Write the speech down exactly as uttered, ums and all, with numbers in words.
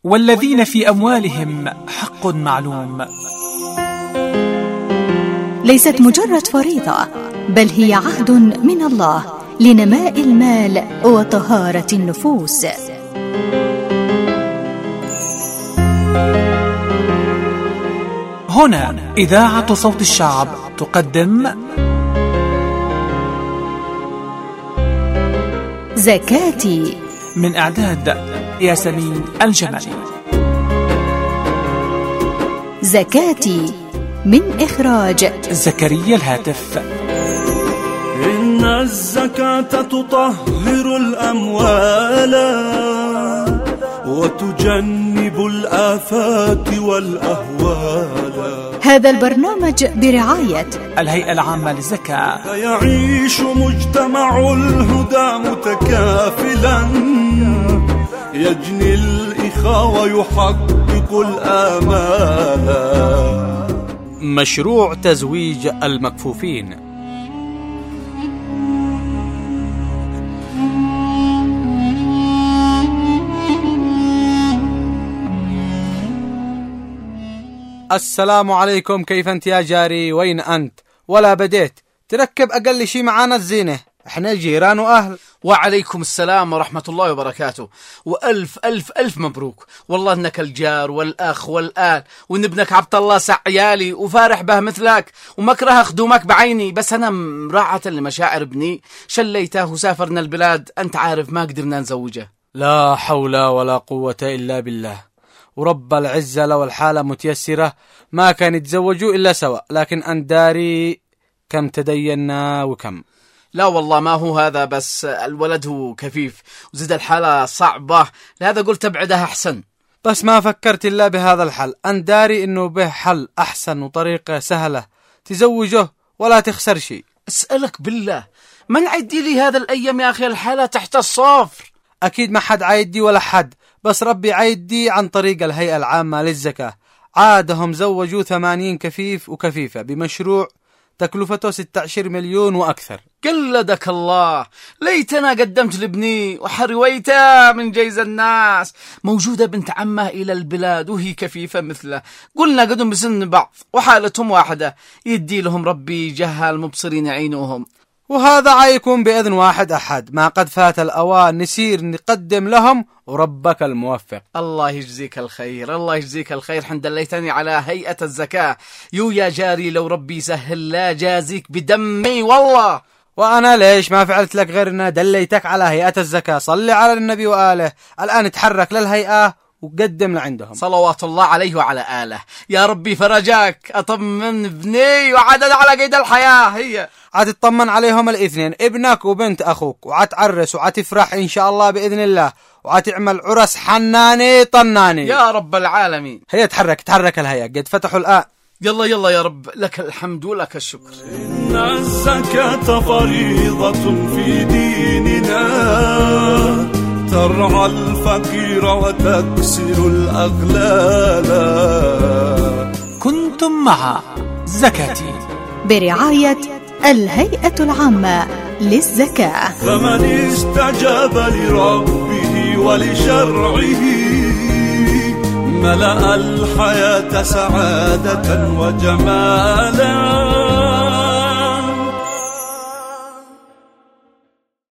والذين في أموالهم حق معلوم. ليست مجرد فريضة، بل هي عهد من الله لنماء المال وطهارة النفوس. هنا إذاعة صوت الشعب تقدم زكاتي، من إعداد ياسمين الجمالي. زكاتي من إخراج زكريا الهاتف. إن الزكاة تطهر الأموال وتجنب الآفات والأهوال. هذا البرنامج برعاية الهيئة العامة للزكاة. فيعيش مجتمع الهدى متكافلا، يجني الإخاء ويحقق الآمال. مشروع تزويج المكفوفين. السلام عليكم، كيف انت يا جاري؟ وين انت؟ ولا بديت تركب اقل شي معانا الزينة، احنا جيران واهل. وعليكم السلام ورحمة الله وبركاته، وألف ألف ألف مبروك، والله إنك الجار والأخ والآل، وإن ابنك عبد الله سعيالي وفارح به مثلك، ومكره خدومك بعيني، بس أنا مراعاة لمشاعر ابني شليته وسافرنا البلاد، أنت عارف ما قدرنا نزوجه. لا حول ولا قوة إلا بالله، ورب العزة لو الحالة متيسرة ما كان يتزوجوا إلا سوا، لكن أنداري كم تدينا وكم. لا والله ما هو هذا، بس الولد هو كفيف وزد الحالة صعبة، لهذا قلت ابعدها أحسن. بس ما فكرت إلا بهذا الحل، أنداري إنه به حل أحسن وطريقة سهلة تزوجه ولا تخسر شيء. أسألك بالله من عيدي لي هذا الأيام يا أخي؟ الحالة تحت الصفر. أكيد ما حد عيدي ولا حد، بس ربي عيدي عن طريق الهيئة العامة للزكاة. عادهم زوجوا ثمانين كفيف وكفيفة بمشروع تكلفته ستة عشر مليون وأكثر. قلدك الله، ليتنا قدمت لابني وحرويته من جيز الناس. موجودة بنت عمه إلى البلاد وهي كفيفة مثله، قلنا قدم بسن بعض وحالتهم واحدة، يدي لهم ربي جهال مبصرين عينوهم، وهذا عايكم بإذن واحد أحد. ما قد فات الأوان نسير نقدم لهم، وربك الموفق. الله يجزيك الخير، الله يجزيك الخير، حين دليتني على هيئة الزكاة. يو يا جاري لو ربي سهل لا جازيك بدمي والله. وأنا ليش ما فعلت لك غير أن دليتك على هيئة الزكاة؟ صلي على النبي وآله. الآن تحرك للهيئة وقدم لعندهم صلوات الله عليه وعلى آله. يا ربي فرجاك، أطمن ابني وعدد على قيد الحياة. هي عاد تطمن عليهم الاثنين، ابنك وبنت أخوك، وعاد تعرس وعاد تفرح إن شاء الله بإذن الله، وعاد تعمل عرس حناني طناني يا رب العالمين. هي تحرك تحرك الهيئة، قد فتحوا الآن. يلا يلا يا رب، لك الحمد ولك الشكر. إن الزكاة فريضة في ديننا، ترعى الفقير وتكسر الأغلال. كنتم مع زكاتي برعاية الهيئة العامة للزكاة. فمن استجاب لربه ولشرعه ملأ الحياة سعادة وجمالا.